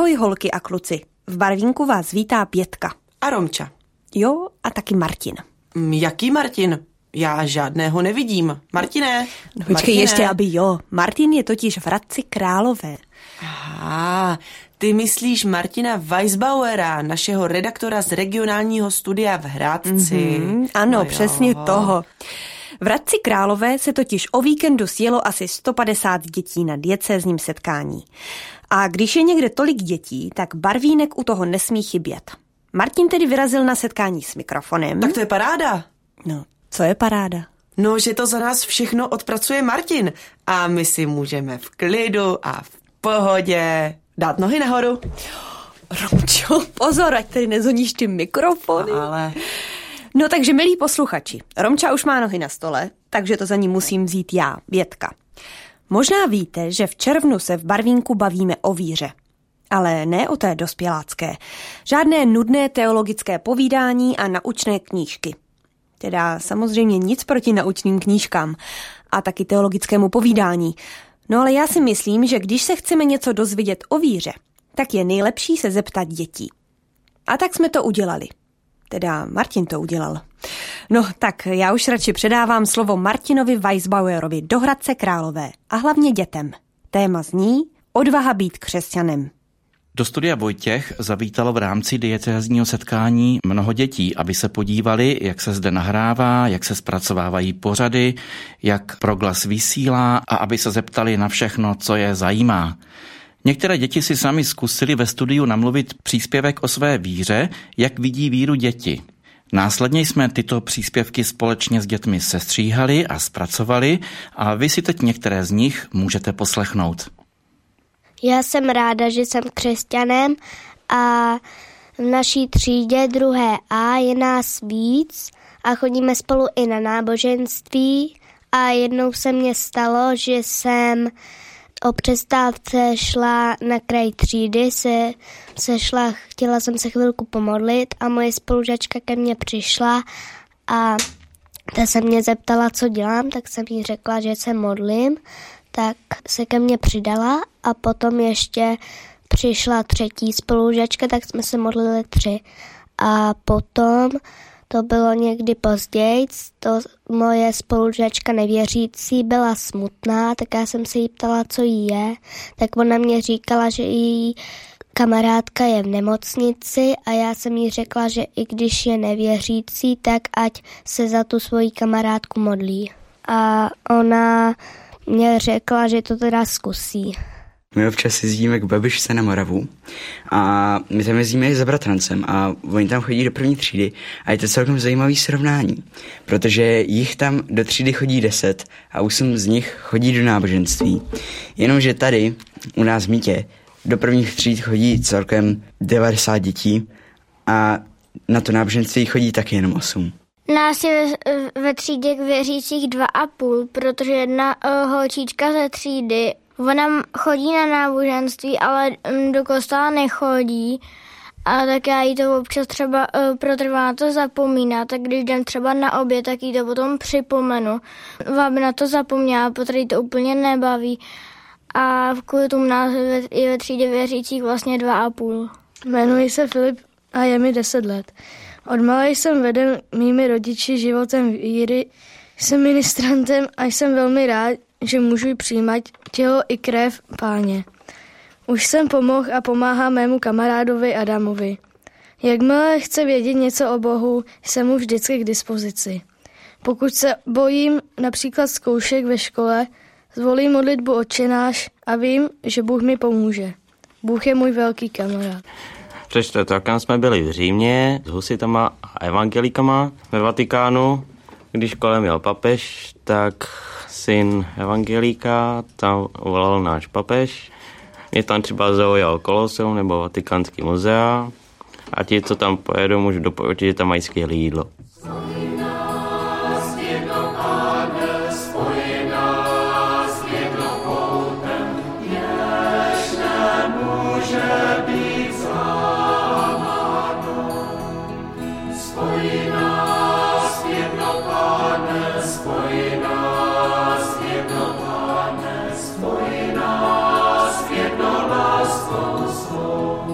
Ahoj holky a kluci, v barvínku vás vítá Pětka. A Romča. Jo, a taky Martin. Jaký Martin? Já žádného nevidím. Martine? No počkej, ještě aby jo. Martin je totiž v Hradci Králové. Aha, ty myslíš Martina Weisbauera, našeho redaktora z regionálního studia v Hradci. Ano, no přesně toho. V Hradci Králové se totiž o víkendu sjelo asi 150 dětí na diecézním setkání. A když je někde tolik dětí, tak barvínek u toho nesmí chybět. Martin tedy vyrazil na setkání s mikrofonem. Tak to je paráda. No, co je paráda? No, že to za nás všechno odpracuje Martin. A my si můžeme v klidu a v pohodě dát nohy nahoru. Romčo, pozor, ať tady nezoníš ty mikrofony. Ale... No takže, milí posluchači, Romča už má nohy na stole, takže to za ní musím vzít já, Větka. Možná víte, že v červnu se v barvínku bavíme o víře. Ale ne o té dospělácké. Žádné nudné teologické povídání a naučné knížky. Teda samozřejmě nic proti naučným knížkám a taky teologickému povídání. No ale já si myslím, že když se chceme něco dozvědět o víře, tak je nejlepší se zeptat dětí. A tak jsme to udělali. Teda Martin to udělal. No tak já už radši předávám slovo Martinovi Weisbauerovi do Hradce Králové a hlavně dětem. Téma zní odvaha být křesťanem. Do studia Vojtěch zavítalo v rámci diecézního setkání mnoho dětí, aby se podívali, jak se zde nahrává, jak se zpracovávají pořady, jak proglas vysílá a aby se zeptali na všechno, co je zajímá. Některé děti si sami zkusili ve studiu namluvit příspěvek o své víře, jak vidí víru děti. Následně jsme tyto příspěvky společně s dětmi sestříhali a zpracovali a vy si teď některé z nich můžete poslechnout. Já jsem ráda, že jsem křesťanem a v naší třídě 2. A je nás víc a chodíme spolu i na náboženství a jednou se mně stalo, že jsem o přestávce šla na kraj třídy, chtěla jsem se chvilku pomodlit a moje spolužačka ke mně přišla a ta se mě zeptala, co dělám, tak jsem jí řekla, že se modlím, tak se ke mně přidala a potom ještě přišla 3. spolužačka, tak jsme se modlili 3. A potom to bylo někdy později, to moje spolužačka nevěřící byla smutná, tak já jsem se jí ptala, co jí je, tak ona mě říkala, že její kamarádka je v nemocnici a já jsem jí řekla, že i když je nevěřící, tak ať se za tu svoji kamarádku modlí. A ona mě řekla, že to teda zkusí. My občas jezdíme k babičce na Moravu a my tam jezdíme i za bratrancem a oni tam chodí do 1. třídy a je to celkem zajímavý srovnání, protože jich tam do třídy chodí 10 a 8 z nich chodí do náboženství. Jenomže tady u nás v Mítě do 1. tříd chodí celkem 90 dětí a na to náboženství chodí taky jenom 8. Nás je ve třídě věřících 2,5, protože jedna holčička ze třídy, ona chodí na náboženství, ale do kostela nechodí. A tak já jí to občas třeba protrvá to zapomíná, tak když jdem třeba na oběd, tak jí to potom připomenu. Aby na to zapomněla, protože to úplně nebaví. A kvůli tomu nás je ve třídě věřících vlastně 2,5. Jmenuji se Filip a je mi 10 let. Odmala jsem veden mými rodiči životem víry, jsem ministrantem a jsem velmi rád, že můžu přijímat tělo i krev Páně. Už jsem pomohl a pomáhám mému kamarádovi Adamovi. Jakmile chce vědět něco o Bohu, jsem mu vždycky k dispozici. Pokud se bojím například zkoušek ve škole, zvolím modlitbu Otčenáš a vím, že Bůh mi pomůže. Bůh je můj velký kamarád. Před 4 rokem jsme byli v Římě s husitama a evangelikama ve Vatikánu. Když kolem jel papež, tak syn evangelíka tam volal náš papež. Mě tam třeba zaujal Koloseum nebo Vatikánský muzea a ti, co tam pojedou, můžu doporučit, že tam mají skvělé jídlo. Spoj nás jedno láskou svou.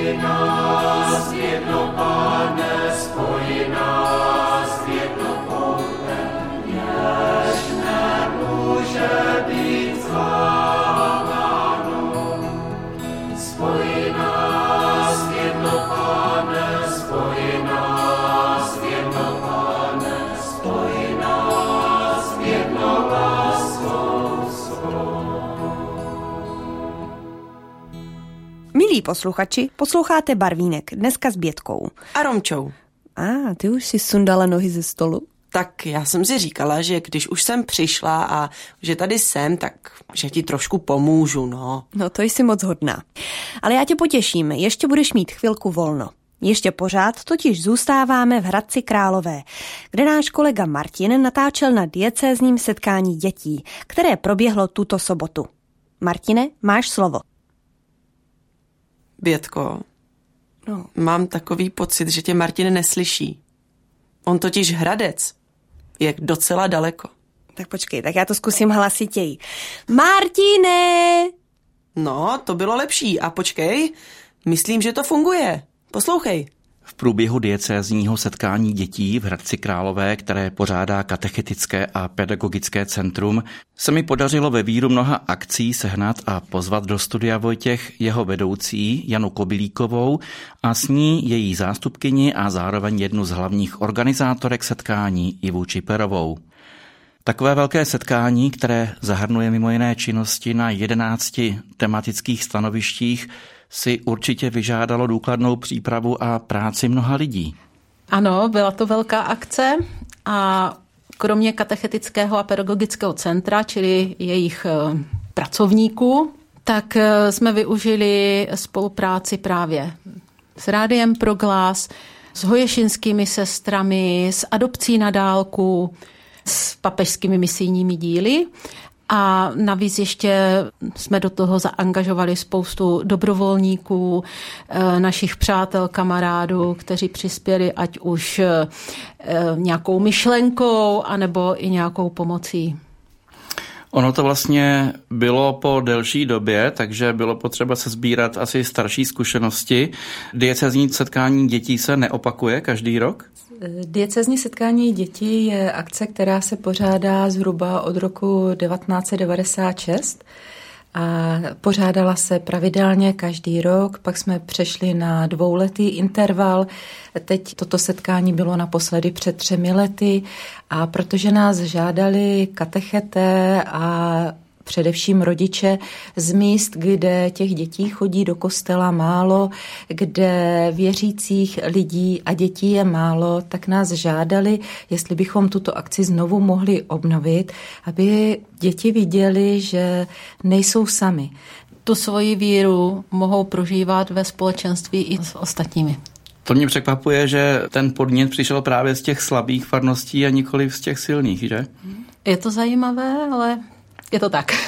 Milí posluchači, posloucháte Barvínek, dneska s Bětkou. A Romčou. Ty už si sundala nohy ze stolu? Tak já jsem si říkala, že když už jsem přišla a že tady jsem, tak že ti trošku pomůžu, no. No to jsi moc hodná. Ale já tě potěším, ještě budeš mít chvilku volno. Ještě pořád totiž zůstáváme v Hradci Králové, kde náš kolega Martin natáčel na diecézním setkání dětí, které proběhlo tuto sobotu. Martine, máš slovo. Bětko, mám takový pocit, že tě Martin neslyší. On totiž Hradec je docela daleko. Tak počkej, tak já to zkusím hlasitěji. Martine! No, to bylo lepší. A počkej, myslím, že to funguje. Poslouchej. V průběhu diecézního setkání dětí v Hradci Králové, které pořádá Katechetické a pedagogické centrum, se mi podařilo ve víru mnoha akcí sehnat a pozvat do studia Vojtěch jeho vedoucí Janu Kobilíkovou a s ní její zástupkyni a zároveň jednu z hlavních organizátorek setkání Ivu Čiperovou. Takové velké setkání, které zahrnuje mimo jiné činnosti na 11 tematických stanovištích, si určitě vyžádalo důkladnou přípravu a práci mnoha lidí. Ano, byla to velká akce a kromě Katechetického a pedagogického centra, čili jejich pracovníků, tak jsme využili spolupráci právě s Rádiem Proglas, s hoješinskými sestrami, s adopcí na dálku, s papežskými misijními díly. A navíc ještě jsme do toho zaangažovali spoustu dobrovolníků, našich přátel, kamarádů, kteří přispěli ať už nějakou myšlenkou, anebo i nějakou pomocí. Ono to vlastně bylo po delší době, takže bylo potřeba se sbírat asi starší zkušenosti. Diecézní setkání dětí se neopakuje každý rok? Diecézní setkání dětí je akce, která se pořádá zhruba od roku 1996 a pořádala se pravidelně každý rok, pak jsme přešli na 2letý interval. Teď toto setkání bylo naposledy před 3 lety a protože nás žádali katecheté a především rodiče z míst, kde těch dětí chodí do kostela málo, kde věřících lidí a dětí je málo, tak nás žádali, jestli bychom tuto akci znovu mohli obnovit, aby děti viděli, že nejsou sami. Tu svoji víru mohou prožívat ve společenství i s ostatními. To mě překvapuje, že ten podnět přišel právě z těch slabých farností a nikoli z těch silných, že? Je to zajímavé, ale je to tak.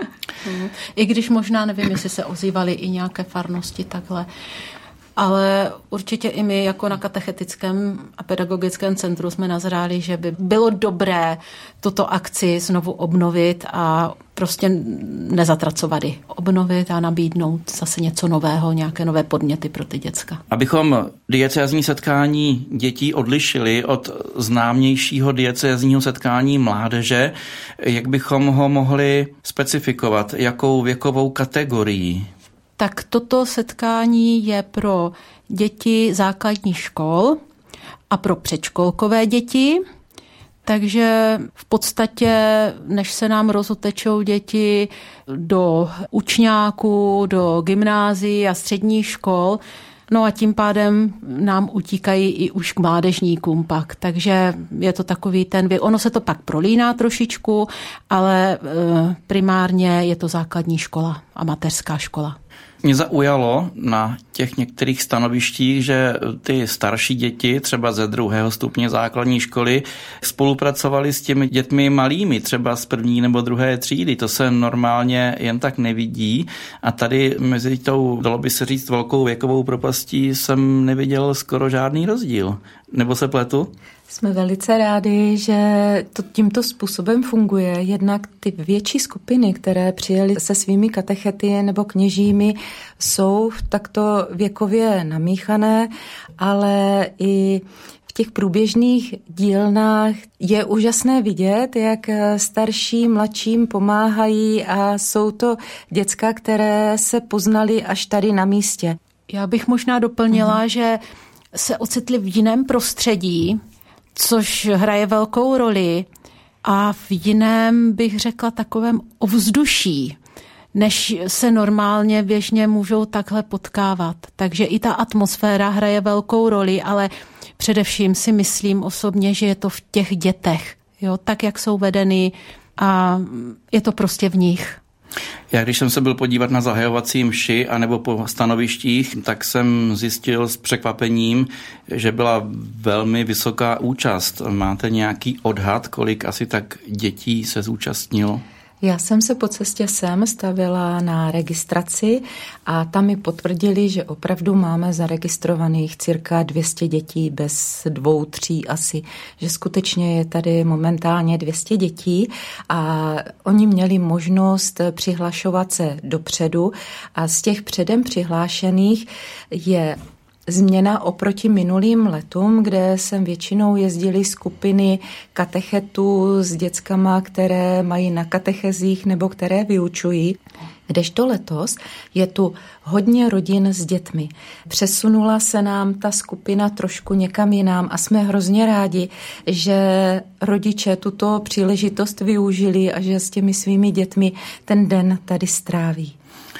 I když možná nevím, jestli se ozývaly i nějaké farnosti takhle. Ale určitě i my jako na Katechetickém a pedagogickém centru jsme nazráli, že by bylo dobré tuto akci znovu obnovit a prostě nezatracovat ji. Obnovit a nabídnout zase něco nového, nějaké nové podněty pro ty děcka. Abychom diecézní setkání dětí odlišili od známějšího diecézního setkání mládeže, jak bychom ho mohli specifikovat, jakou věkovou kategorii? Tak toto setkání je pro děti základních škol a pro předškolkové děti. Takže v podstatě, než se nám rozutečou děti do učňáků, do gymnázií a středních škol, no a tím pádem nám utíkají i už k mládežníkům pak. Takže je to takový ono se to pak prolíná trošičku, ale primárně je to základní škola a mateřská škola. Mě zaujalo na těch některých stanovištích, že ty starší děti, třeba ze 2. stupně základní školy, spolupracovali s těmi dětmi malými, třeba z 1. nebo 2. třídy. To se normálně jen tak nevidí. A tady mezi tou, dalo by se říct, velkou věkovou propastí jsem neviděl skoro žádný rozdíl. Nebo se pletu? Jsme velice rádi, že to tímto způsobem funguje. Jednak ty větší skupiny, které přijeli se svými katechety nebo kněžími, jsou takto věkově namíchané, ale i v těch průběžných dílnách je úžasné vidět, jak starší mladším pomáhají a jsou to děcka, které se poznali až tady na místě. Já bych možná doplnila, že se ocitli v jiném prostředí, což hraje velkou roli, a v jiném, bych řekla, takovém ovzduší, než se normálně běžně můžou takhle potkávat. Takže i ta atmosféra hraje velkou roli, ale především si myslím osobně, že je to v těch dětech, jo, tak, jak jsou vedeny, a je to prostě v nich. Já když jsem se byl podívat na zahajovací mši anebo po stanovištích, tak jsem zjistil s překvapením, že byla velmi vysoká účast. Máte nějaký odhad, kolik asi tak dětí se zúčastnilo? Já jsem se po cestě sem stavila na registraci a tam mi potvrdili, že opravdu máme zaregistrovaných cirka 200 dětí, bez 2, 3 asi, že skutečně je tady momentálně 200 dětí a oni měli možnost přihlašovat se dopředu a z těch předem přihlášených je změna oproti minulým letům, kde jsem většinou jezdili skupiny katechetů s dětskama, které mají na katechezích nebo které vyučují. Kdežto letos je tu hodně rodin s dětmi. Přesunula se nám ta skupina trošku někam jinam a jsme hrozně rádi, že rodiče tuto příležitost využili a že s těmi svými dětmi ten den tady stráví.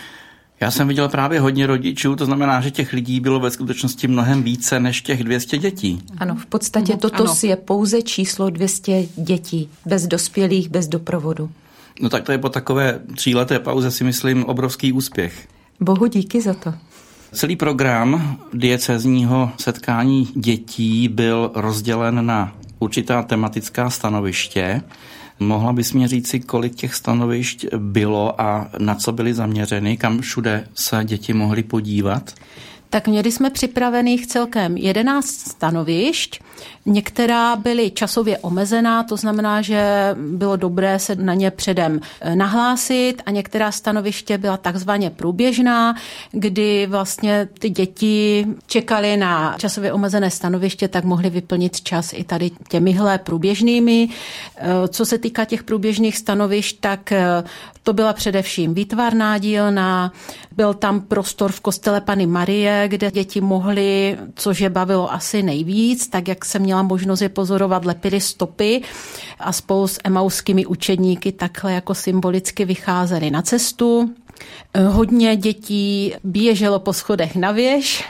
Já jsem viděl právě hodně rodičů, to znamená, že těch lidí bylo ve skutečnosti mnohem více než těch 200 dětí. Ano, v podstatě toto je pouze číslo 200 dětí, bez dospělých, bez doprovodu. No tak to je po takové 3leté pauze, si myslím, obrovský úspěch. Bohu díky za to. Celý program diecézního setkání dětí byl rozdělen na určitá tematická stanoviště. Mohla bys mě říci, kolik těch stanovišť bylo a na co byly zaměřeny, kam všude se děti mohly podívat? Tak měli jsme připravených celkem 11 stanovišť. Některá byly časově omezená, to znamená, že bylo dobré se na ně předem nahlásit, a některá stanoviště byla takzvaně průběžná, kdy vlastně ty děti čekaly na časově omezené stanoviště, tak mohly vyplnit čas i tady těmihle průběžnými. Co se týká těch průběžných stanovišť, tak to byla především výtvarná dílna, byl tam prostor v kostele Panny Marie, kde děti mohly, což je bavilo asi nejvíc, tak jak jsem měla možnost je pozorovat, lepili stopy a spolu s emauskými učedníky takhle jako symbolicky vycházeli na cestu. Hodně dětí běželo po schodech na věž.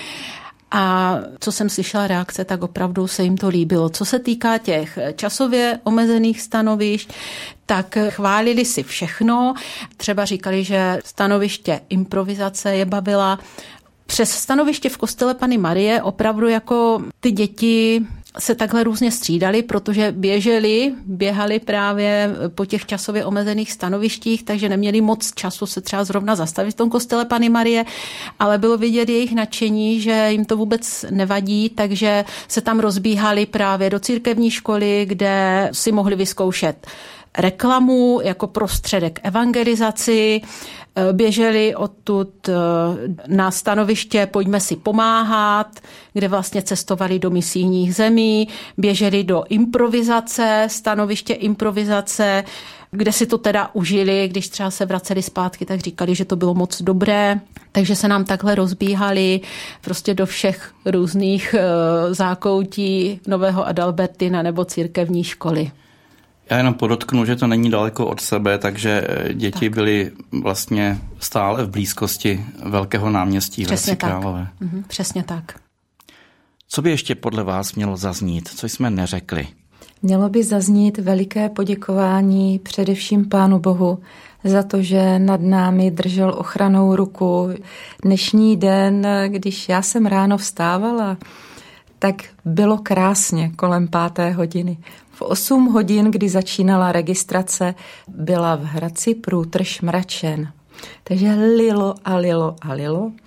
A co jsem slyšela reakce, tak opravdu se jim to líbilo. Co se týká těch časově omezených stanovišť, tak chválili si všechno. Třeba říkali, že stanoviště improvizace je bavila. Přes stanoviště v kostele Panny Marie opravdu jako ty děti se takhle různě střídali, protože běhali právě po těch časově omezených stanovištích, takže neměli moc času se třeba zrovna zastavit v tom kostele Panny Marie, ale bylo vidět jejich nadšení, že jim to vůbec nevadí, takže se tam rozbíhali právě do církevní školy, kde si mohli vyzkoušet reklamu jako prostředek evangelizaci, běželi odtud na stanoviště Pojďme si pomáhat, kde vlastně cestovali do misijních zemí, běželi do improvizace, stanoviště improvizace, kde si to teda užili, když třeba se vraceli zpátky, tak říkali, že to bylo moc dobré, takže se nám takhle rozbíhali prostě do všech různých zákoutí Nového Adalbertina nebo církevní školy. Já jenom podotknu, že to není daleko od sebe, takže děti byly vlastně stále v blízkosti velkého náměstí v Hradci Králové. Přesně tak. Co by ještě podle vás mělo zaznít? Co jsme neřekli? Mělo by zaznít veliké poděkování především Pánu Bohu za to, že nad námi držel ochrannou ruku. Dnešní den, když já jsem ráno vstávala, tak bylo krásně kolem 5. hodiny. V 8 hodin, kdy začínala registrace, byla v Hradci průtrž mračen. Takže lilo a lilo a lilo.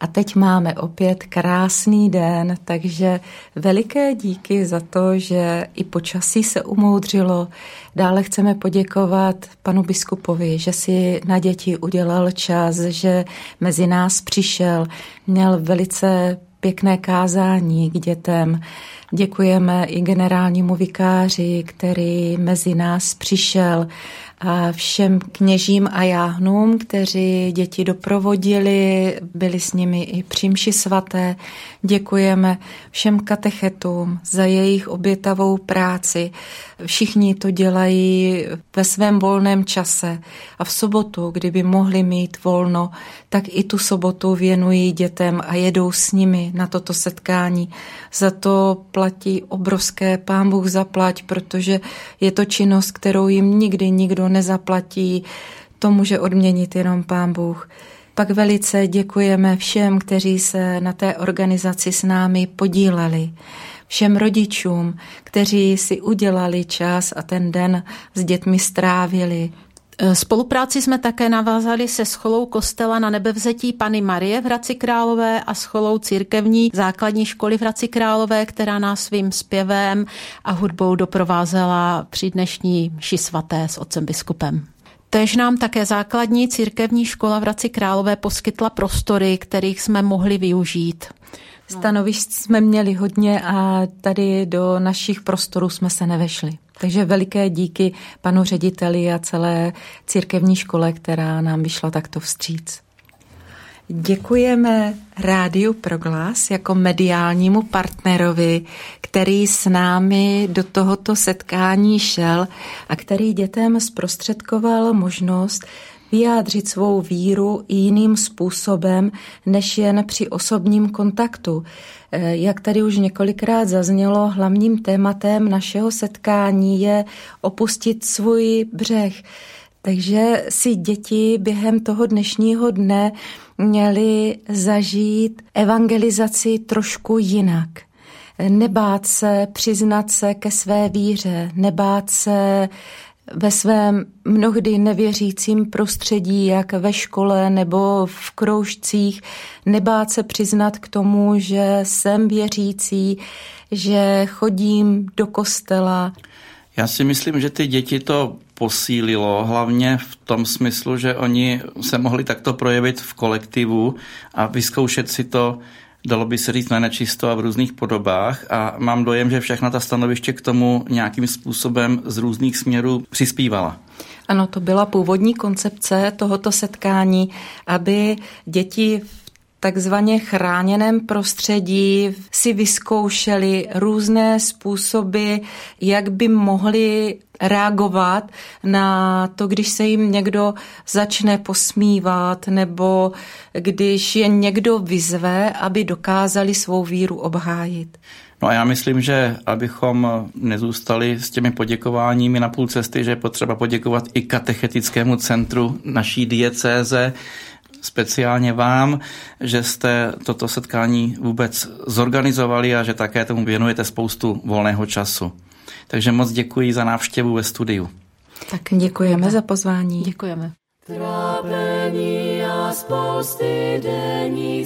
a teď máme opět krásný den, takže veliké díky za to, že i počasí se umoudřilo. Dále chceme poděkovat panu biskupovi, že si na děti udělal čas, že mezi nás přišel, měl velice pěkné kázání k dětem. Děkujeme i generálnímu vikáři, který mezi nás přišel, a všem kněžím a jáhnům, kteří děti doprovodili, byli s nimi i při mši svaté. Děkujeme všem katechetům za jejich obětavou práci. Všichni to dělají ve svém volném čase a v sobotu, kdyby mohli mít volno, tak i tu sobotu věnují dětem a jedou s nimi na toto setkání. Za to platí obrovské Pán Bůh zaplať, protože je to činnost, kterou jim nikdy nikdo nezaplatí. To může odměnit jenom Pán Bůh. Pak velice děkujeme všem, kteří se na té organizaci s námi podíleli. Všem rodičům, kteří si udělali čas a ten den s dětmi strávili. Spolupráci jsme také navázali se scholou kostela Na Nebevzetí Panny Marie v Hradci Králové a scholou církevní základní školy v Hradci Králové, která nás svým zpěvem a hudbou doprovázela při dnešní mši svaté s otcem biskupem. Též nám také základní církevní škola v Hradci Králové poskytla prostory, kterých jsme mohli využít. Stanovišť jsme měli hodně a tady do našich prostorů jsme se nevešli. Takže veliké díky panu řediteli a celé církevní škole, která nám vyšla takto vstříc. Děkujeme Rádiu Proglas jako mediálnímu partnerovi, který s námi do tohoto setkání šel a který dětem zprostředkoval možnost vyjádřit svou víru i jiným způsobem, než jen při osobním kontaktu. Jak tady už několikrát zaznělo, hlavním tématem našeho setkání je opustit svůj břeh. Takže si děti během toho dnešního dne měly zažít evangelizaci trošku jinak. Nebát se přiznat se ke své víře, nebát se ve svém mnohdy nevěřícím prostředí, jak ve škole nebo v kroužcích, nebát se přiznat k tomu, že jsem věřící, že chodím do kostela. Já si myslím, že ty děti to posílilo, hlavně v tom smyslu, že oni se mohli takto projevit v kolektivu a vyzkoušet si to, dalo by se říct, na nečisto a v různých podobách, a mám dojem, že všechna ta stanoviště k tomu nějakým způsobem z různých směrů přispívala. Ano, to byla původní koncepce tohoto setkání, aby děti v takzvaně chráněném prostředí si vyzkoušeli různé způsoby, jak by mohli reagovat na to, když se jim někdo začne posmívat nebo když je někdo vyzve, aby dokázali svou víru obhájit. No a já myslím, že abychom nezůstali s těmi poděkováními na půl cesty, že je potřeba poděkovat i katechetickému centru naší diecéze, speciálně vám, že jste toto setkání vůbec zorganizovali a že také tomu věnujete spoustu volného času. Takže moc děkuji za návštěvu ve studiu. Tak děkujeme za pozvání. Děkujeme. Trápení a spousty denní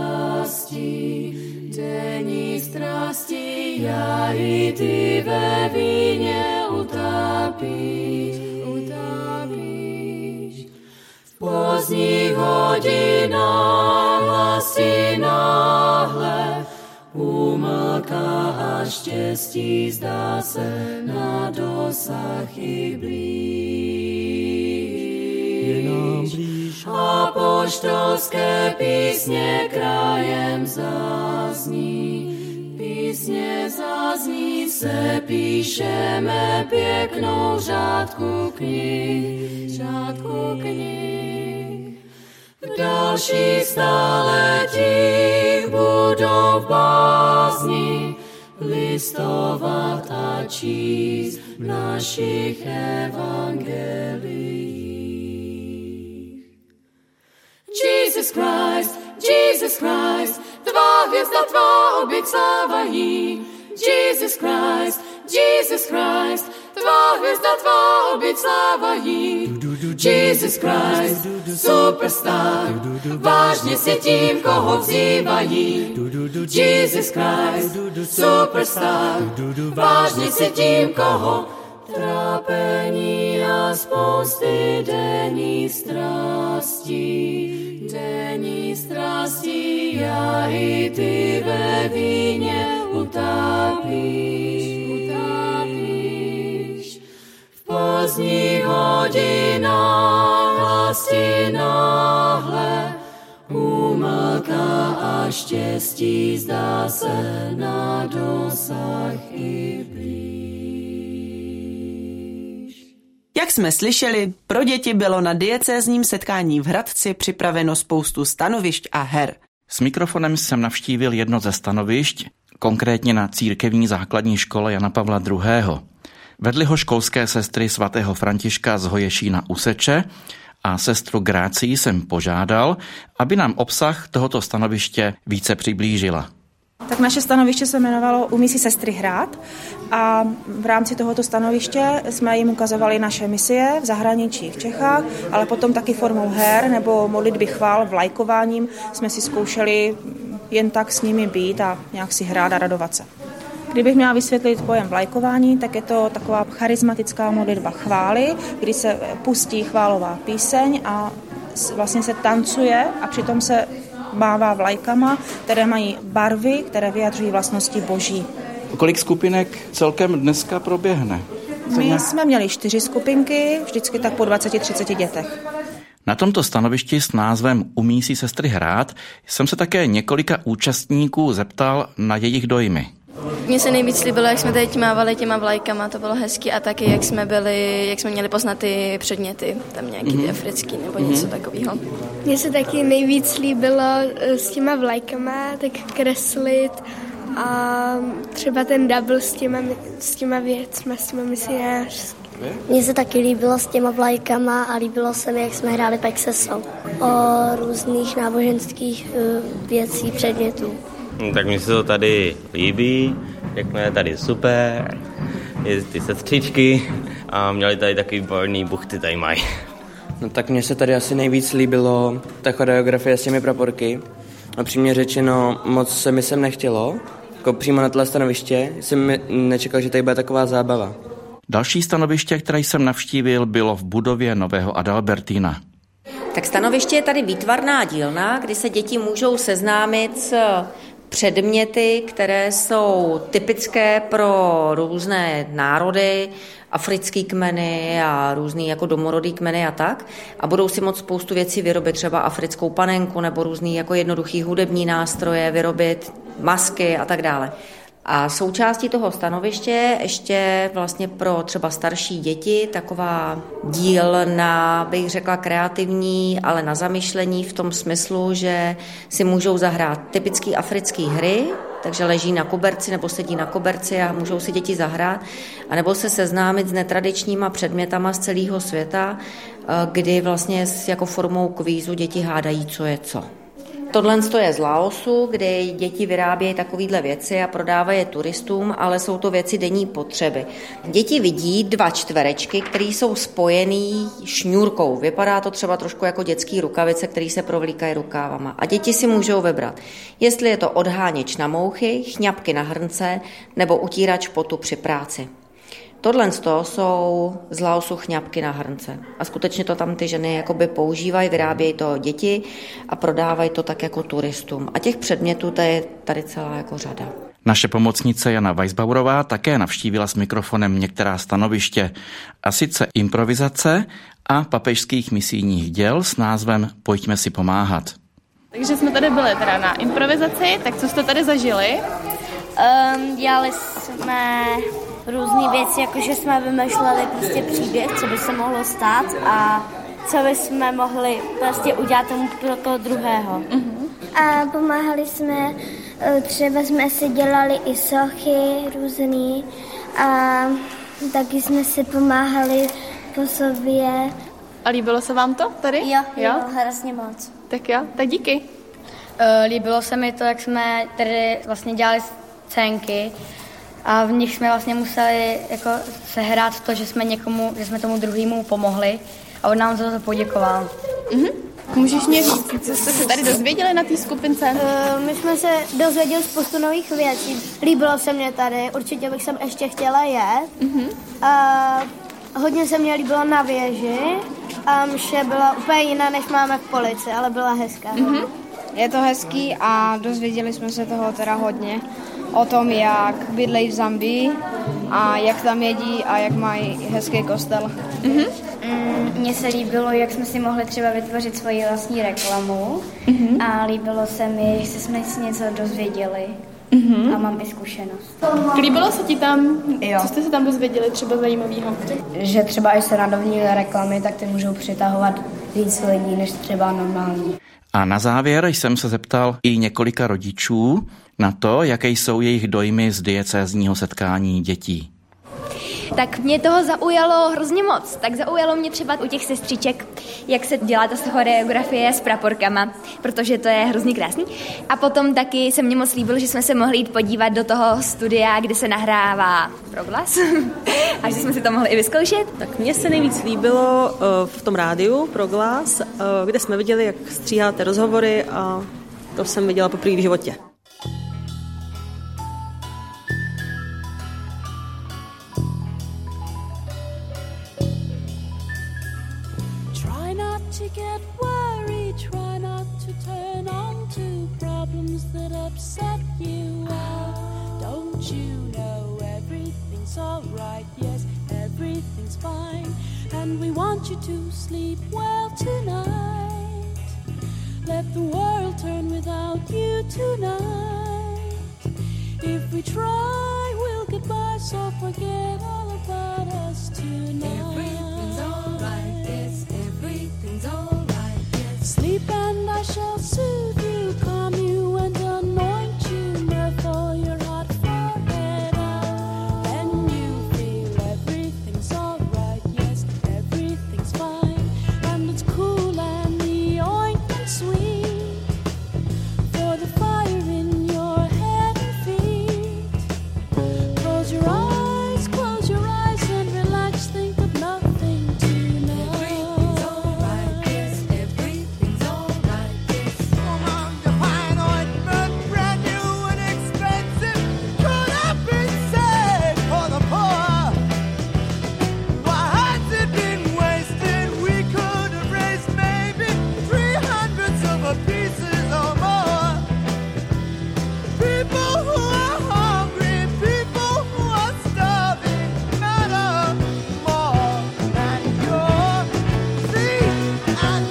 strasti, já i ty ve víně utápíš. V pozdních hodinách hlasy náhle umlká a štěstí zdá se na dosah i blíž. Apoštolské písně krajem zazní, se píšeme pěknou řádku knih. V dalších staletích budou v bázni listovat a číst v našich evangeliích. Jesus Christ, tvá hvězda, tvá oběť sláva jí. Jesus Christ, tvá hvězda, tvá oběť sláva jí. Jesus Christ, superstar, vážně si tím, koho vzývají. Jesus Christ, superstar, vážně si tím, koho trápení a spousty denní strastí, já i ty ve víně utápíš. V pozdních hodinách hlasy náhle umlká a štěstí zdá se na dosah i blíž. Jak jsme slyšeli, pro děti bylo na diecézním setkání v Hradci připraveno spoustu stanovišť a her. S mikrofonem jsem navštívil jedno ze stanovišť, konkrétně na církevní základní škole Jana Pavla II. Vedli ho školské sestry svatého Františka z Hoješína u Seče a sestru Grácii jsem požádal, aby nám obsah tohoto stanoviště více přiblížila. Tak naše stanoviště se jmenovalo Umí si sestry hrát a v rámci tohoto stanoviště jsme jim ukazovali naše misie v zahraničí v Čechách, ale potom taky formou her nebo modlitby chvál, vlajkováním jsme si zkoušeli jen tak s nimi být a nějak si hrát a radovat se. Kdybych měla vysvětlit pojem vlajkování, tak je to taková charismatická modlitba chvály, kdy se pustí chválová píseň a vlastně se tancuje a přitom se mává vlajkama, které mají barvy, které vyjadřují vlastnosti Boží. Kolik skupinek celkem dneska proběhne? My jsme měli 4 skupinky, vždycky tak po 20-30 dětech. Na tomto stanovišti s názvem Umí si sestry hrát jsem se také několika účastníků zeptal na jejich dojmy. Mně se nejvíc líbilo, jak jsme teď mávali těma vlajkama, to bylo hezky a taky, jak jsme měli poznat ty předměty, tam nějaký ty africký nebo něco takového. Mně se taky nejvíc líbilo s těma vlajkama tak kreslit a třeba ten double s těma věcma, s těma misionářskými. Mně se taky líbilo s těma vlajkama a líbilo se mi, jak jsme hráli Pexeso o různých náboženských věcí, předmětů. Tak mně se to tady líbí, jak je tady super, je ty sestřičky a měli tady takový výborný buchty tady mají. No tak mně se tady asi nejvíc líbilo ta choreografie s těmi praporky. Upřímně řečeno, moc se mi sem nechtělo, jako přímo na tohle stanoviště jsem nečekal, že tady bude taková zábava. Další stanoviště, které jsem navštívil, bylo v budově nového Adalbertina. Tak stanoviště je tady výtvarná dílna, kdy se děti můžou seznámit s předměty, které jsou typické pro různé národy, africký kmeny a různý jako domorodý kmeny a tak. A budou si moct spoustu věcí vyrobit, třeba africkou panenku nebo různý jako jednoduchý hudební nástroje, vyrobit masky a tak dále. A součástí toho stanoviště ještě vlastně pro třeba starší děti taková dílna, bych řekla kreativní, ale na zamyšlení v tom smyslu, že si můžou zahrát typický africký hry, takže leží na koberci nebo sedí na koberci a můžou si děti zahrát, anebo se seznámit s netradičníma předmětama z celého světa, kdy vlastně jako formou kvízu děti hádají, co je co. Tohle je z Laosu, kde děti vyrábějí takovéhle věci a prodávají je turistům, ale jsou to věci denní potřeby. Děti vidí 2 čtverečky, které jsou spojený šňůrkou. Vypadá to třeba trošku jako dětský rukavice, které se provlíkají rukávama. A děti si můžou vybrat, jestli je to odháněč na mouchy, chňapky na hrnce nebo utírač potu při práci. Tohle jsou z Laosu chňapky na hrnce. A skutečně to tam ty ženy jakoby používají, vyrábějí to děti a prodávají to tak jako turistům. A těch předmětů to je tady celá jako řada. Naše pomocnice Jana Weisbauerová také navštívila s mikrofonem některá stanoviště, a sice improvizace a papežských misijních děl s názvem Pojďme si pomáhat. Takže jsme tady byli teda na improvizaci, tak co jste tady zažili? Dělali jsme různé věci, jakože jsme vymýšleli prostě příběh, co by se mohlo stát a co by jsme mohli prostě udělat tomu pro toho druhého. A pomáhali jsme, třeba jsme si dělali i sochy různý a taky jsme si pomáhali po sobě. A líbilo se vám to tady? Jo, hrozně moc. Tak jo, tak díky. Líbilo se mi to, jak jsme tady vlastně dělali scénky a v nich jsme vlastně museli jako sehrát to, že jsme tomu druhému pomohli a on nám za to poděkoval. Můžeš mě říct, co jste se tady dozvěděli na té skupince? My jsme se dozvěděli spoustu nových věcí. Líbilo se mě tady, určitě bych sem ještě chtěla jet. Hodně se mě líbilo na věži a mše byla úplně jiná, než máme v Polici, ale byla hezká. Je to hezký a dozvěděli jsme se toho teda hodně. O tom, jak bydlejí v Zambii a jak tam jedí a jak mají hezký kostel. Mně se líbilo, jak jsme si mohli třeba vytvořit svoji vlastní reklamu a líbilo se mi, že jsme si něco dozvěděli a mám i zkušenost. Líbilo se ti tam? Jo. Co jste se tam dozvěděli třeba zajímavého? Že třeba i se nadovní reklamy, tak ty můžou přitahovat víc lidí než třeba normální. A na závěr jsem se zeptal i několika rodičů na to, jaké jsou jejich dojmy z diecézního setkání dětí. Tak mě toho zaujalo hrozně moc. Tak zaujalo mě třeba u těch sestřiček, jak se dělá ta choreografie s praporkama, protože to je hrozně krásný. A potom taky se mně moc líbilo, že jsme se mohli jít podívat do toho studia, kde se nahrává Proglas. A že jsme si to mohli i vyzkoušet. Tak mně se nejvíc líbilo v tom rádiu Proglas, kde jsme viděli, jak stříháte rozhovory a to jsem viděla poprvé v životě. To get worried, try not to turn on to problems that upset you out. Don't you know everything's alright? Yes, everything's fine. And we want you to sleep well tonight. Let the world turn without you tonight. If we try, we'll get by, so forget all about us tonight. Everything's alright, yes, everything's alright, yes. Sleep and I shall soothe you, calm you and anoint you, therefore your hot forehead out. Then you feel everything's alright, yes, everything's fine. And it's cool and the ointment sweet, for the fire in your head and feet. Close your eyes and relax, think of nothing tonight. Everything's alright, yes, everything's alright, yes. Come on, the fine ointment, brand new and expensive, could have been saved for the poor. Why has it been wasted? We could have raised maybe 300 pieces or more. People who are hungry, people who are starving, matter more than your feet and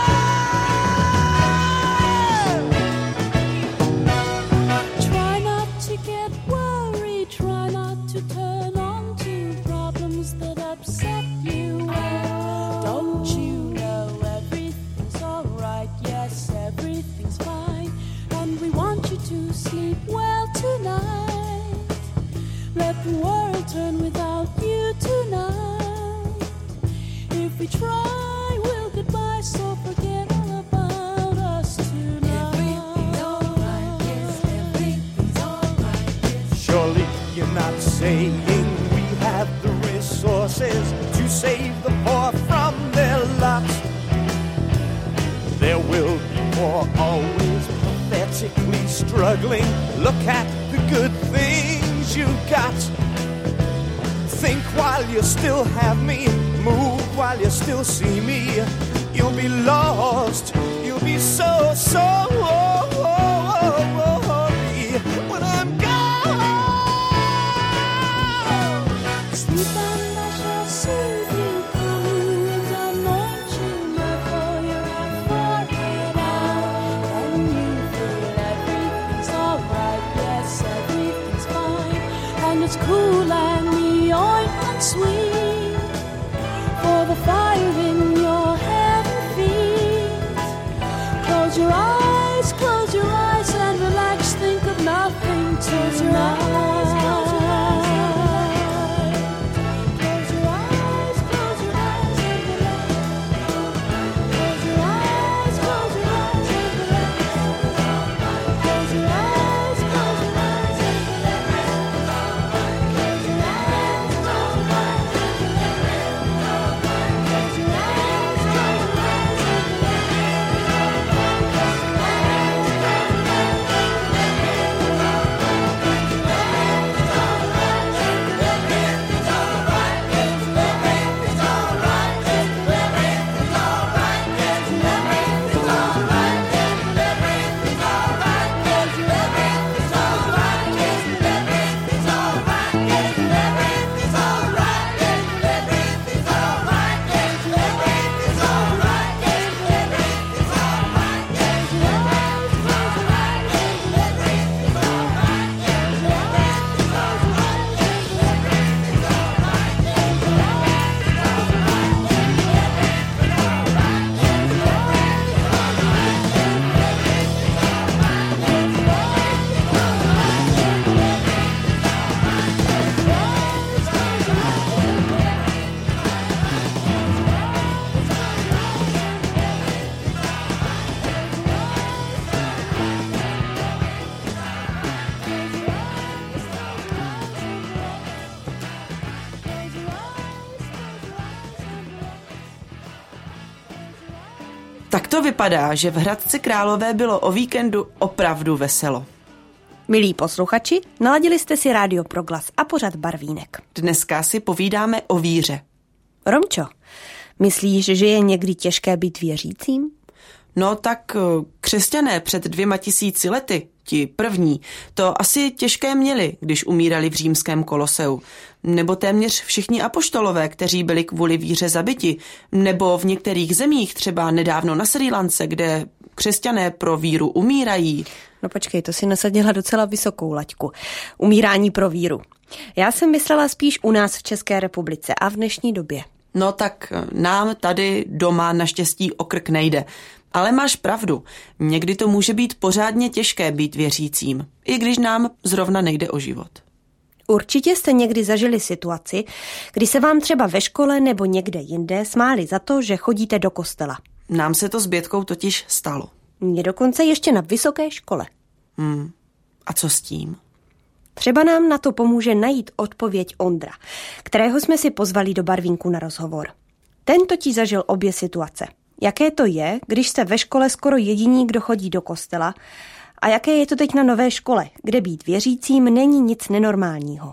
head. Try not to get worried, try not to turn on to problems that upset you. Don't you know everything's alright? Yes, everything's fine. And we want you to sleep well tonight. Let the world turn without you tonight. If we try, we'll get by, so forget all about us tonight. Everything's alright, yes, everything's alright, yes. Surely you're not saying we have the resources to save the poor from their lot. There will be more, always pathetically struggling. Look at the good things you got. Think while you still have me, move while you still see me. You'll be lost, you'll be so sorry when I'm gone. Sleep and I shall soothe you, calm you and anoint you, therefore your hot forehead out. And you feel everything's alright, yes, everything's fine. And it's cool and the ointment sweet, for the fire in your head and feet. Close your eyes and relax, think of nothing tonight. Close your eyes, close your eyes. Close your eyes, close your eyes and relax. Close your eyes, close your eyes and relax. Close your eyes, close your eyes and relax. to vypadá, že v Hradci Králové bylo o víkendu opravdu veselo. Milí posluchači, naladili jste si Rádio Proglas a pořad Barvínek. Dneska si povídáme o víře. Romčo, myslíš, že je někdy těžké být věřícím? No tak křesťané před 2000 lety, ti první, to asi těžké měli, když umírali v římském Koloseu. Nebo téměř všichni apoštolové, kteří byli kvůli víře zabiti. Nebo v některých zemích, třeba nedávno na Srí Lance, kde křesťané pro víru umírají. No počkej, to si nasadila docela vysokou laťku. Umírání pro víru. Já jsem myslela spíš u nás v České republice a v dnešní době. No tak nám tady doma naštěstí o krk nejde. Ale máš pravdu, někdy to může být pořádně těžké být věřícím, i když nám zrovna nejde o život. Určitě jste někdy zažili situaci, kdy se vám třeba ve škole nebo někde jinde smáli za to, že chodíte do kostela. Nám se to s Bětkou totiž stalo. Mně dokonce ještě na vysoké škole. A co s tím? Třeba nám na to pomůže najít odpověď Ondra, kterého jsme si pozvali do Barvínku na rozhovor. Ten totiž zažil obě situace. Jaké to je, když jste ve škole skoro jediní, kdo chodí do kostela, a jaké je to teď na nové škole, kde být věřícím není nic nenormálního.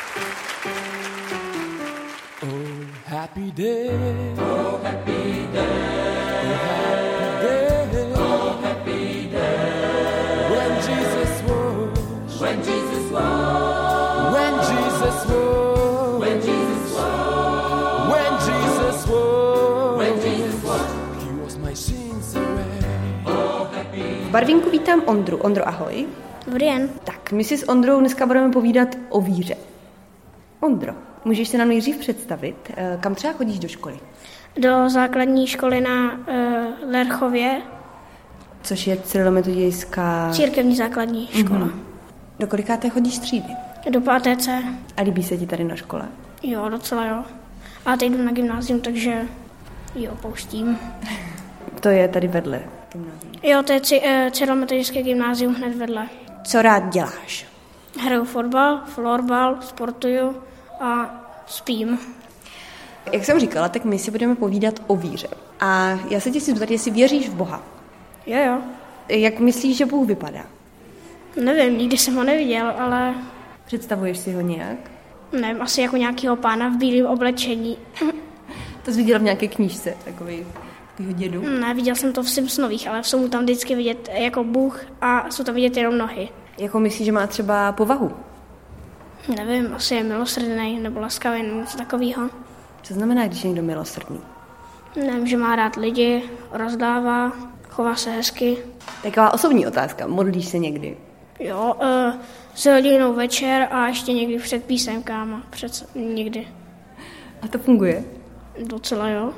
Oh, happy day. Oh, happy day. Oh, happy day. Oh, happy day. When Jesus was. When Jesus was. When Jesus was. When Jesus was. When Jesus was. When Jesus was. He was my sins away. Oh, happy. V Barvínku vítám Ondru. Ondro, ahoj. Dobrý den. Tak, my si s Ondrou dneska budeme povídat o víře. Ondro, můžeš se nám nejdřív představit, kam třeba chodíš do školy? Do základní školy na Lerchově. Což je cyrilometodějská... Církevní základní škola. Do kolikáté chodíš třídy? Do 5. C. A líbí se ti tady na škole? Jo, docela jo. A teď jdu na gymnázium, takže jo, pouštím. To je tady vedle gymnázium. Jo, to je cyrilometodějské gymnázium hned vedle. Co rád děláš? Hraju fotbal, florbal, sportuju a spím. Jak jsem říkala, tak my si budeme povídat o víře. A já se tě chci zeptat, jestli věříš v Boha. Jo. Jak myslíš, že Bůh vypadá? Nevím, nikdy jsem ho neviděl, ale... Představuješ si ho nějak? Nevím, asi jako nějakého pána v bílém oblečení. To jsi viděla v nějaké knížce, takovýho dědu? Ne, viděl jsem to v Simpsonových, ale jsou mu tam vždycky vidět jako Bůh a jsou tam vidět jenom nohy. Jako myslíš, že má třeba povahu? Nevím, asi je milosrdný nebo laskavý nebo něco takového. Co znamená, když je někdo milosrdný? Nevím, že má rád lidi, rozdává, chová se hezky. Taková osobní otázka, modlíš se někdy? Jo, s hodinou večer a ještě někdy před písemkama, někdy. A to funguje? Docela jo.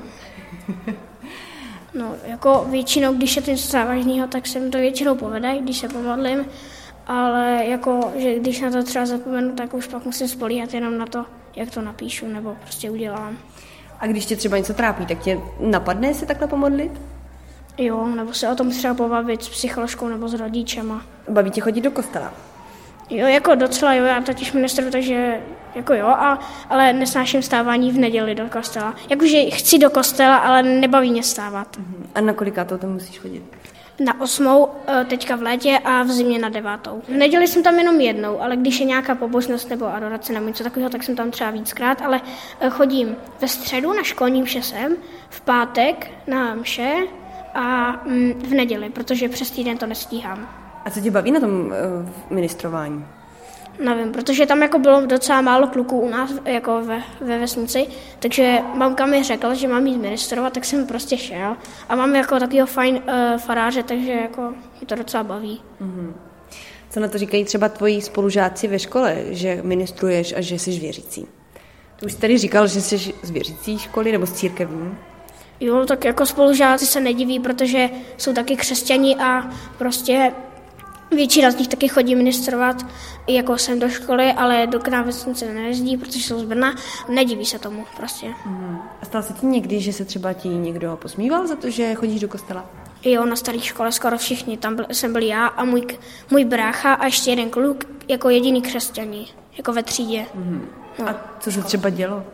No, jako většinou, když je to něco závažného, tak se mi to většinou povede, když se pomodlím, ale jako, že když na to třeba zapomenu, tak už pak musím spolíhat jenom na to, jak to napíšu nebo prostě udělám. A když tě třeba něco trápí, tak tě napadne se takhle pomodlit? Jo, nebo se o tom třeba pobavit s psycholožkou nebo s rodičema. Baví tě chodit do kostela? Jo, jako docela jo, já totiž ministru, takže jako jo, ale nesnáším stávání v neděli do kostela. Jakože chci do kostela, ale nebaví mě stávat. A na kolikátou tam musíš chodit? Na 8, teďka v létě a v zimě na 9. V neděli jsem tam jenom jednou, ale když je nějaká pobožnost nebo adorace nebo něco takového, tak jsem tam třeba víckrát, ale chodím ve středu na školní mše sem, v pátek na mše a v neděli, protože přes týden to nestíhám. A co tě baví na tom ministrování? Nevím, protože tam jako bylo docela málo kluků u nás jako ve vesnici, takže mamka mi řekla, že mám jít ministrovat, tak jsem prostě šel. A mám jako takového fajn faráře, takže jako mě to docela baví. Co na to říkají třeba tvoji spolužáci ve škole, že ministruješ a že jsi věřící? Ty už jsi tady říkal, že jsi z věřící školy nebo z církevní? Jo, tak jako spolužáci se nediví, protože jsou taky křesťani a prostě většina z nich taky chodí ministrovat i jako sem do školy, ale do vesnice nejezdí, protože jsou z Brna. Nediví se tomu prostě. A stalo se ti někdy, že se třeba ti někdo posmíval za to, že chodíš do kostela? Jo, na staré škole skoro všichni. Tam jsem byl já a můj brácha a ještě jeden kluk jako jediný křesťani, jako ve třídě. No. A co se třeba dělo?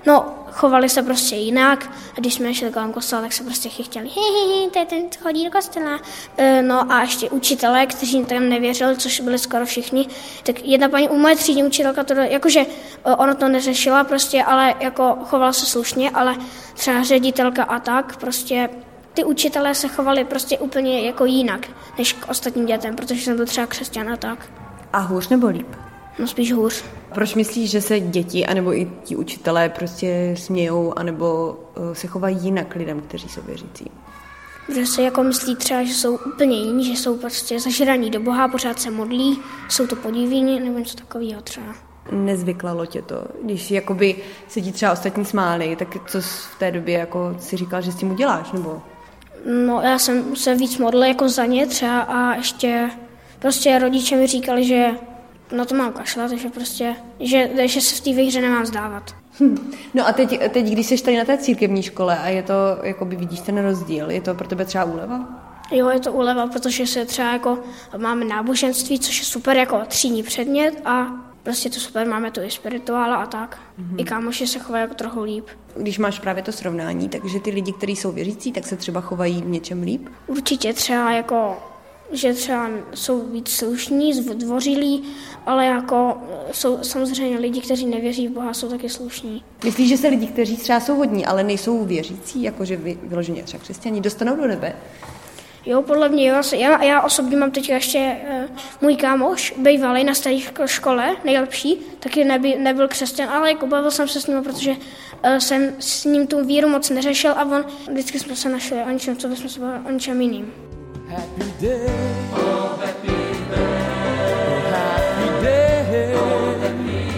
No, chovali se prostě jinak. A když jsme šli kolem kostela, tak se prostě chtěli, to je ten, co chodí do kostela. No a ještě učitelé, kteří tam nevěřili, což byli skoro všichni. Tak jedna paní u moje třídní učitelka, to, jakože ona to neřešila prostě, ale jako chovala se slušně, ale třeba ředitelka a tak, prostě ty učitelé se chovali prostě úplně jako jinak, než k ostatním dětem, protože jsem byl třeba křesťan a tak. A hůř nebo líp? No spíš hůř. Proč myslíš, že se děti anebo i ti učitelé prostě smějou anebo se chovají jinak lidem, kteří jsou věřící? Protože se jako myslí třeba, že jsou úplně jiní, že jsou prostě zažraní do Boha, pořád se modlí, jsou to podivíni nebo něco takového třeba. Nezvyklalo tě to, když jakoby se ti třeba ostatní smáli, tak co v té době jako si říkal, že s tím uděláš, nebo? No já jsem se víc modlil jako za ně třeba a ještě prostě rodiče mi říkali, že na to mám kašlat, takže prostě, že se v té hře nemám vzdávat. No a teď, když jsi tady na té církevní škole a je to, jakoby vidíš ten rozdíl, je to pro tebe třeba úleva? Jo, je to úleva, protože se třeba jako máme náboženství, což je super jako třídní předmět a prostě to super, máme tu i spirituála a tak. I kámoši se chovají jako trochu líp. Když máš právě to srovnání, takže ty lidi, kteří jsou věřící, tak se třeba chovají v něčem líp? Určitě třeba jako, že třeba jsou víc slušní, zdvořilí, ale jako jsou samozřejmě lidi, kteří nevěří v Boha, jsou taky slušní. Myslíš, že se lidi, kteří třeba jsou hodní, ale nejsou věřící, jakože vyloženě třeba křesťané, dostanou do nebe? Jo, podle mě jo. Já osobně mám teď ještě můj kámoš, bývalý na staré škole, nejlepší, taky nebyl křesťan, ale jako bavil jsem se s ním, protože jsem s ním tu víru moc neřešil a on vždycky jsme se našli o ničem, co bychom se bavili o ničem jiným. Happy day, oh happy day, oh happy day, oh happy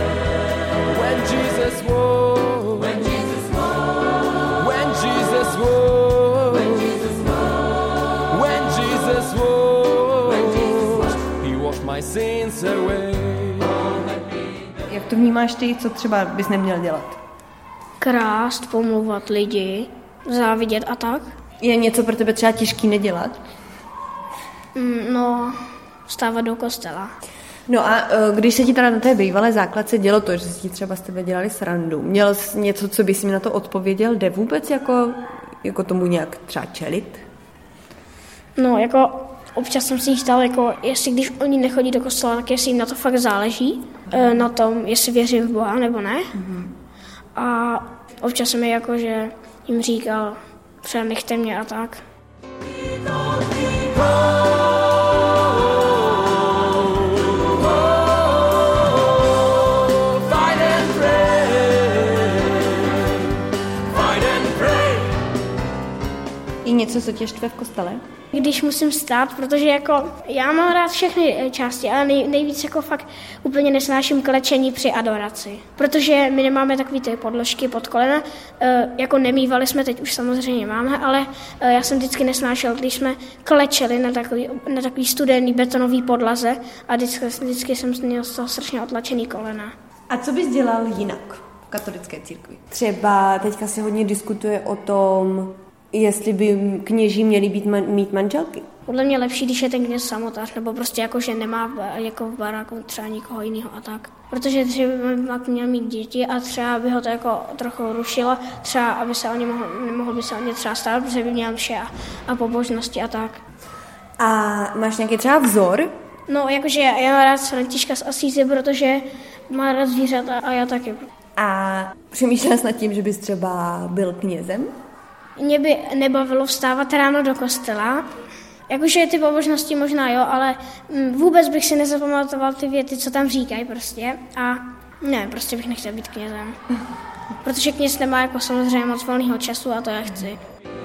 day, when Jesus woke, when Jesus woke, when Jesus woke, when Jesus woke, when Jesus woke, he washed my sins away. Jak to vnímáš ty, co třeba bys neměl dělat? Krást, pomlouvat lidi, závidět a tak. Je něco pro tebe třeba těžký nedělat? No, vstávat do kostela. No a když se ti teda na té bývalé základce dělo to, že si třeba z tebe dělali srandu, měl jsi něco, co bys mi na to odpověděl? Jde vůbec jako tomu nějak třeba čelit? No, jako občas jsem si jich ptal, jako jestli když oni nechodí do kostela, tak jestli jim na to fakt záleží, na tom, jestli věřím v Boha nebo ne. A občas jsem jako, že jim říkal, třeba nechte mě a tak. Je něco, co tě štve v kostele? Když musím stát, protože jako já mám rád všechny části, ale nejvíc jako fakt úplně nesnáším klečení při adoraci. Protože my nemáme takový ty podložky pod kolena, jako nemývali jsme, teď už samozřejmě máme, ale já jsem vždycky nesnášel, když jsme klečeli na takový studený betonový podlaze a vždycky jsem měl z toho strašně otlačený kolena. A co bys dělal jinak v katolické církvi? Třeba teďka se hodně diskutuje o tom, jestli by kněží měli mít manželky. Podle mě lepší, když je ten kněz samotář, nebo prostě jako, že nemá jako v baráku třeba nikoho jiného a tak. Protože třeba by měl mít děti a třeba by ho to jako trochu rušilo, třeba aby se nemohl by se o ně třeba stát, protože by měl vše a pobožnosti a tak. A máš nějaký třeba vzor? No, jakože já mám rád Františka z Asízy, protože má rád zvířata a já taky. A přemýšlela jsi nad tím, že bys třeba byl knězem? Mě by nebavilo vstávat ráno do kostela. Jakože ty pobožnosti možná jo, ale vůbec bych si nezapamatoval ty věty, co tam říkají prostě. A ne, prostě bych nechtěl být knězem. Protože kněz nemá jako samozřejmě moc volného času a to já chci.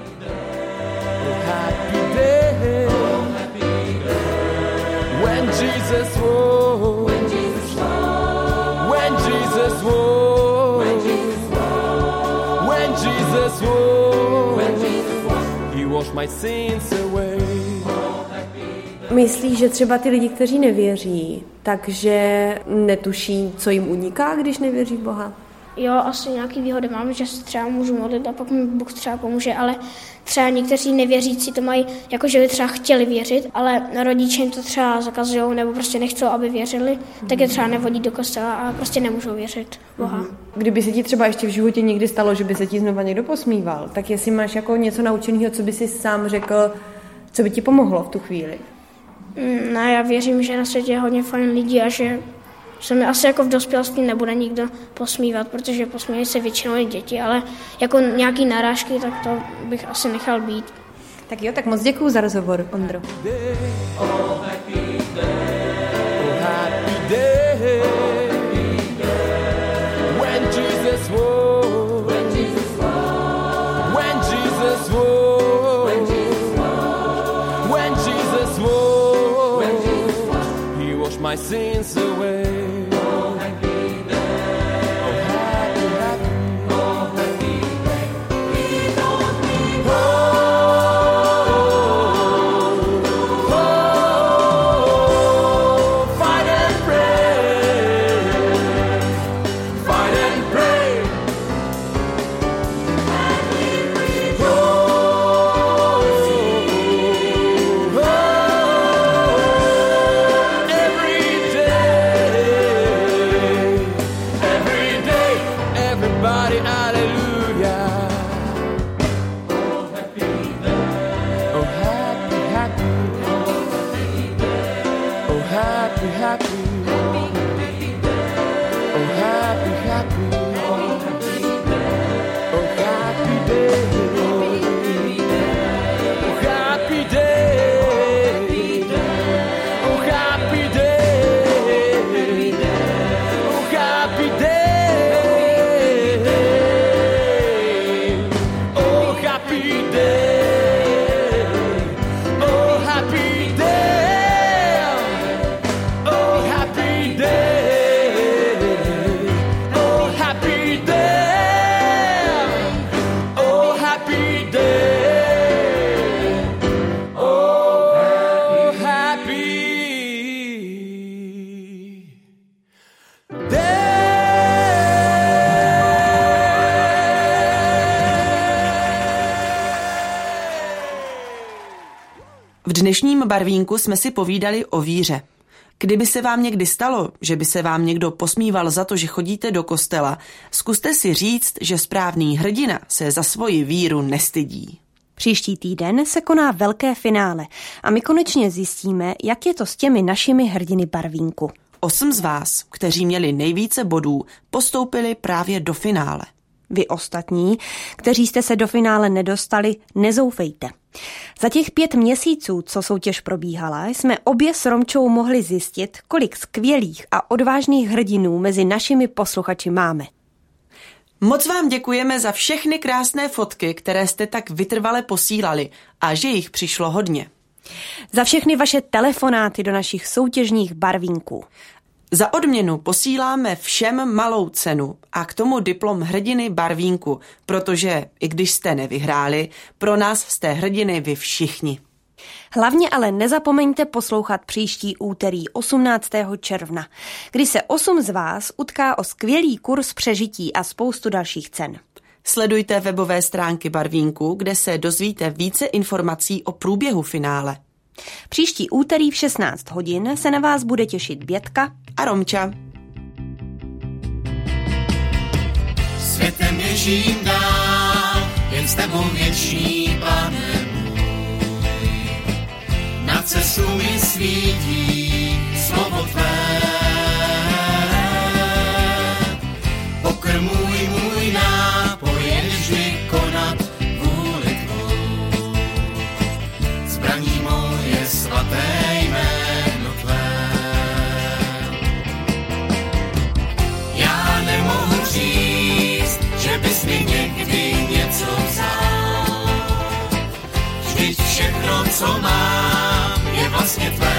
When Jesus woke, when Jesus woke, when Jesus woke, when Jesus woke, when Jesus woke, he washed my sins away. Myslíš, že třeba ty lidi, kteří nevěří, takže netuší, co jim uniká, když nevěří v Boha? Jo, asi nějaký výhody mám, že se třeba můžu modlit a pak mi Bůh třeba pomůže, ale třeba někteří nevěřící to mají, jako že by třeba chtěli věřit, ale rodiče jim to třeba zakazují nebo prostě nechcou, aby věřili, tak je třeba nevodí do kostela a prostě nemůžou věřit Boha. Kdyby se ti třeba ještě v životě někdy stalo, že by se ti znova někdo posmíval, tak jestli máš jako něco naučeného, co by si sám řekl, co by ti pomohlo v tu chvíli? Ne, já věřím, že na světě je hodně fajn lidí a že se mi asi jako v dospělství nebude nikdo posmívat, protože posmívají se většinou i děti, ale jako nějaký narážky, tak to bych asi nechal být. Tak jo, tak moc děkuju za rozhovor, Ondro. My sins away. Oh, happy day. Oh, happy, happy. Oh, happy day. He knows me. Oh, fight and pray. Fight and pray. And we everybody, hallelujah. Oh, happy day. Oh, happy, happy. Oh, happy day. Oh, happy, happy. Oh, happy, happy. Oh, happy day. Oh, happy day. Oh, happy day. Oh, happy day. Oh, happy day. V dnešním barvínku jsme si povídali o víře. Kdyby se vám někdy stalo, že by se vám někdo posmíval za to, že chodíte do kostela, zkuste si říct, že správný hrdina se za svoji víru nestydí. Příští týden se koná velké finále a my konečně zjistíme, jak je to s těmi našimi hrdiny barvínku. 8 z vás, kteří měli nejvíce bodů, postoupili právě do finále. Vy ostatní, kteří jste se do finále nedostali, nezoufejte. Za těch 5 měsíců, co soutěž probíhala, jsme obě s Romčou mohli zjistit, kolik skvělých a odvážných hrdinů mezi našimi posluchači máme. Moc vám děkujeme za všechny krásné fotky, které jste tak vytrvale posílali a že jich přišlo hodně. Za všechny vaše telefonáty do našich soutěžních barvínků. Za odměnu posíláme všem malou cenu a k tomu diplom hrdiny barvínku, protože, i když jste nevyhráli, pro nás jste hrdiny vy všichni. Hlavně ale nezapomeňte poslouchat příští úterý 18. června, kdy se 8 z vás utká o skvělý kurz přežití a spoustu dalších cen. Sledujte webové stránky barvínku, kde se dozvíte více informací o průběhu finále. Příští úterý v 16 hodin se na vás bude těšit Bětka a Romča. Světem běžím dál, jen s tebou věčný, Pane můj. Na cestu mi svítí slovo tvé. Pokrm můj nápoj, jen vždy konat vůli tvou. Zbraní mou je svaté jméno tvé. Já nemohu říct, že bys mi někdy něco vzal. Vždyť všechno, co mám, je vlastně tvé.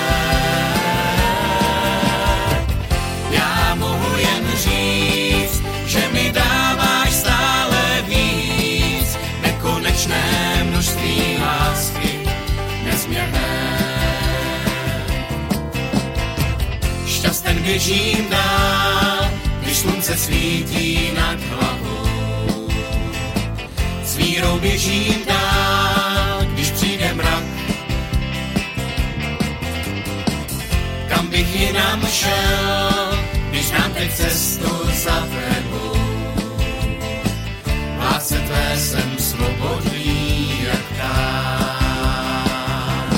Já mohu jen říct, že mi dáváš stále víc, nekonečné množství lásky, nezměrné. Šťasten běžím dál, když slunce svítí nad hlavou. S vírou běžím dál, když přijde mrak. Kam bych jinam šel, když nám teď cestu zavřou. V lásce tvé jsem svobodný jak pták.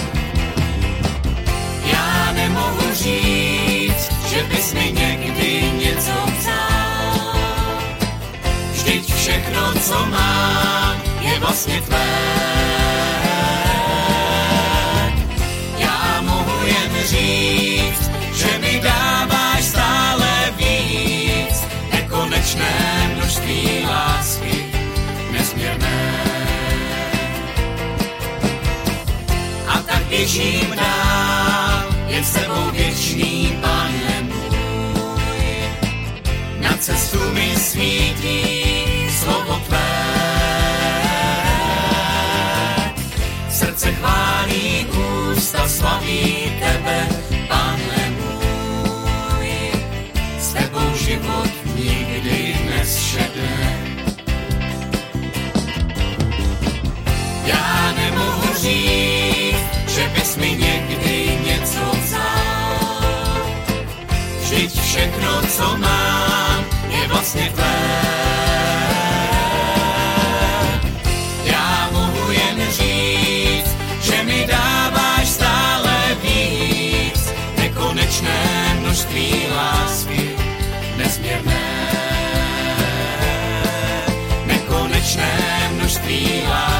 Já nemohu říct, že bys mi někdy něco vzal. Vždyť všechno, co mám, je vlastně tvé. Já mohu jen říct, že mi dáváš stále víc, nekonečné množství lásky, nesmírné. A tak běžím dál, jen s tebou věčný, Pane můj. Na cestu mi svítí slovo tvé. Srdce chválí, ústa slaví tebe, Pane můj. S tebou život nikdy nesšedne. Já nemohu říct, že bys mi někdy něco vzal. Vždyť všechno, co mám, je vlastně tvé. Já mohu jen říct, že mi dáváš stále víc, nekonečné množství lásky, nesmírné. Nekonečné množství lásky.